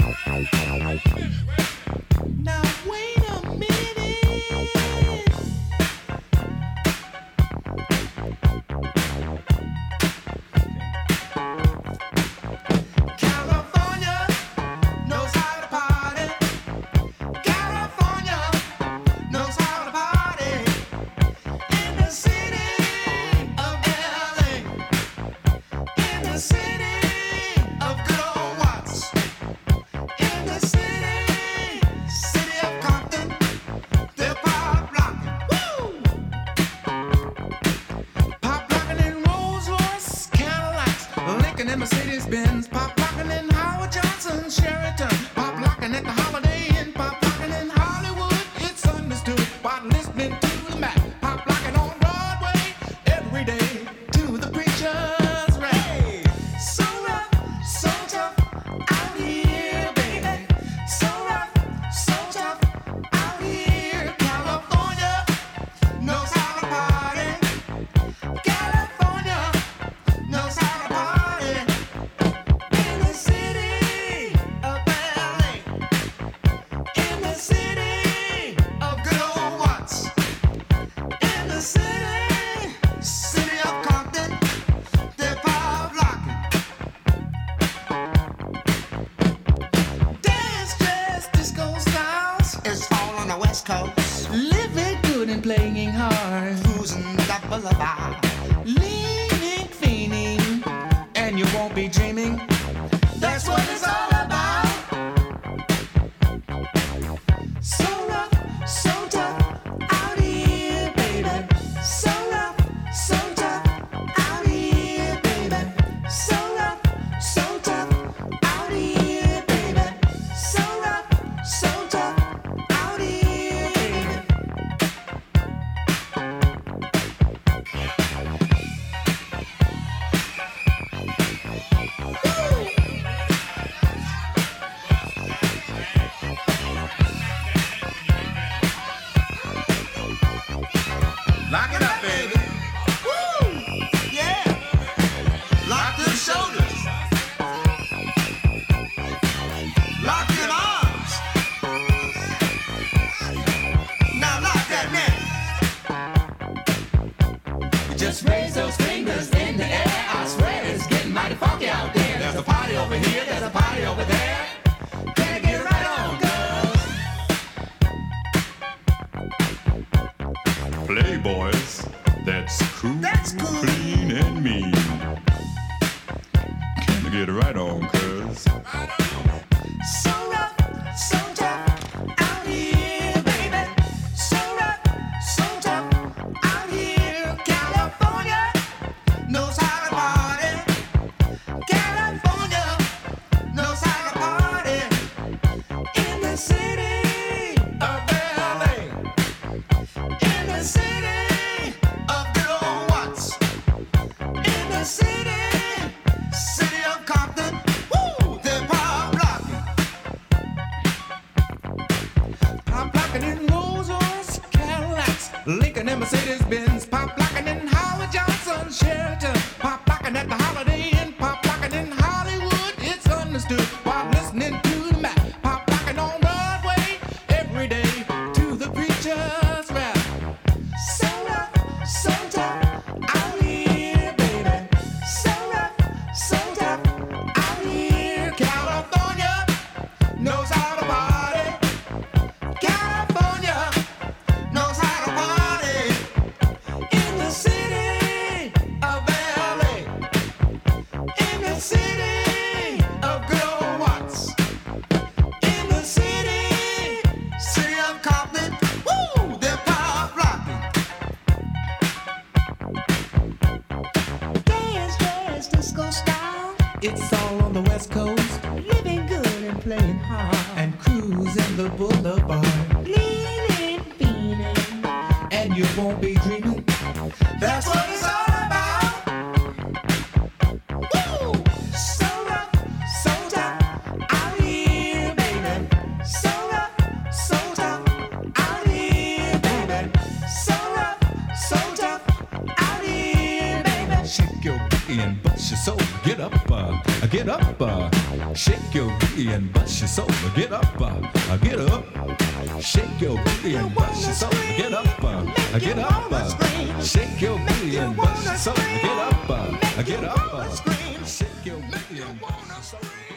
Now wait a minute. California knows how to party. California knows how to party. In the city of LA. In the city of good old Watts. In the city of Compton. They're pop rockin'. Woo! Pop rockin' in Rolls Royce, Cadillacs, Lincoln and Mercedes Benz. Pop rockin' in Howard Johnson, Sheraton. Pop rockin' at the Holiday Inn. Pop rockin' in Hollywood. It's understood while listening to the Mac. Pop rockin' on Broadway every day to the preacher's rap. So rough, so tough out here, baby. So rough, so tough out here. California knows how to party. California knows how to party. In the city of LA. In the city of good old Watts. In the city of Compton. They're pop rockin'. Dance, dress, disco styles. It's all on the West Coast. Living good and playing hard. Cruising the boulevard. Leaning, fiending, and you won't be dreaming. That's what it's all about. So rough, so tough out here, baby. So rough, so tough out here, baby. So rough, so tough out here, baby. So rough, so tough out here, baby. Lock it up, baby. Woo! Yeah. Lock them shoulders. Lock them arms. Now lock that neck. Just raise those fingers in the air. I swear it's getting mighty funky out there. There's a party over here, there's a party over there. Better get right on, girls. Playboys, that's cool, That's cool. clean and mean. Can you get right on, cuz? So rough, so tough out here, baby. So rough, so tough out here. California knows how to party. California knows how to party. In the city of LA. In the city of good old Watts. In the city of Compton. Woo! They're pop rockin'. Pop rockin' in Rolls Royce, Cadillacs, Lincoln and Mercedes Benz. Pop rockin' in Howard Johnson, Sheraton. Pop rockin' at the Holiday Inn. Pop rockin' in Hollywood. It's understood while listening to the Mac. Pop rockin' on Broadway every day to the preacher's rap. So rough, so tough out here, baby. So rough, so tough out here. California knows how to party. California knows how to party. In the city of LA. In the city of good old Watts. In the city of Compton. Woo! They're pop rockin'. Dance, dance, disco style. It's all on the West Coast. Living good and playing hard. And cruising the boulevard. Leaning, fiending. And you won't be dreaming. That's what it's all about. Woo! So rough, so tough out here, baby. So rough, so tough out here, baby. So rough, so tough out here, baby. Shake your booty and bust bust your soul. Get up, get up, shake your booty and bust your soul. Get up, get up, shake your booty and bust your soul. Get up, get up, shake your booty and bust your soul. Get up, shake your booty and bust your soul.